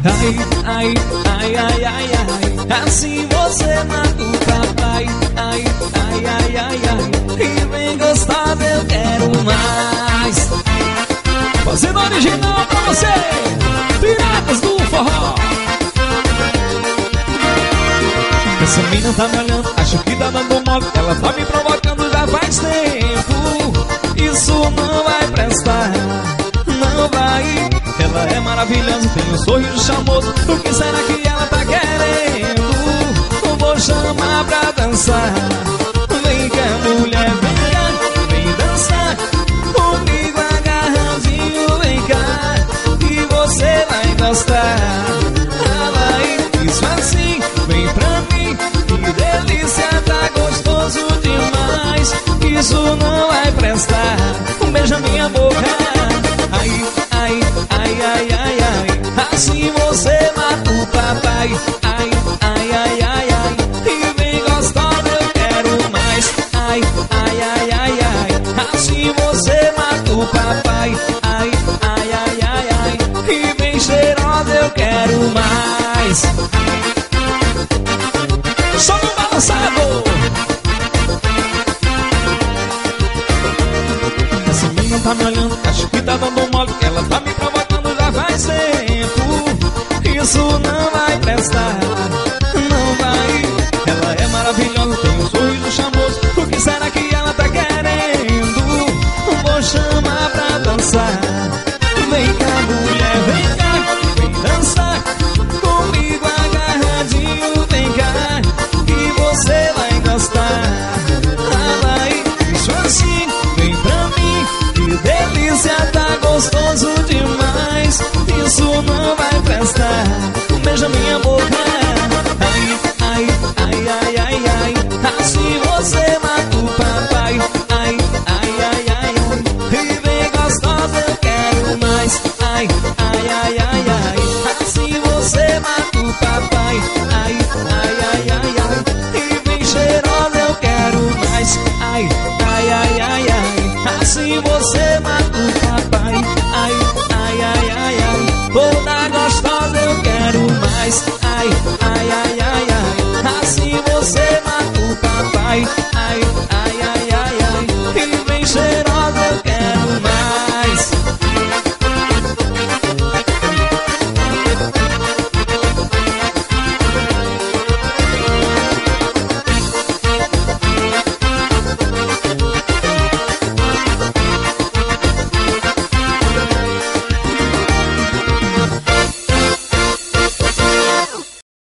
Ai, ai, ai, ai, ai. Assim você mata o papai. Ai, ai, ai, ai, ai. E vem gostosa, eu quero mais. Fazendo original pra você, Piratas do Forró. Essa mina tá me olhando, acho que tá dando mole. Ela tá me provocando já faz tempo. Isso não vai prestar, não vai. Ela é maravilhosa, tem um sorriso charmoso. O que será que ela tá querendo? Vou chamar pra dançar. Vem cá, mulher, vem cá, vem dançar comigo agarradinho, vem cá, que você vai gostar. Vai, isso assim, vem pra mim, que delícia, tá gostoso demais. Isso não vai prestar, beija minha boca. Ai, ai, ai, ai, ai, ai. Assim você mata o papai. Ai, ai, ai, ai, ai. E vem gostosa, eu quero mais. Ai, ai, ai, ai, ai. Assim você mata o papai. Ai, ai, ai, ai, ai. E vem cheirosa, eu quero mais. Só no balançado. Essa menina tá me olhando, acho que tá dando mole. Ela tá me provocando já faz tempo. Isso não vai prestar, não vai. Ela é maravilhosa, tem um sorriso charmoso. O que será que ela tá querendo? Vou chamar pra dançar. Vem cá, mulher, vem cá, vem dançar comigo agarradinho, vem cá, que você vai gostar. Vai, isso assim, vem pra mim, que delícia, tá gostoso demais. Isso não vai prestar, beija minha boca. Ai, ai, ai, ai, ai, ai. Assim você mata o papai. Ai, ai, ai, ai, ai. E vem gostosa, eu quero mais. Ai, ai.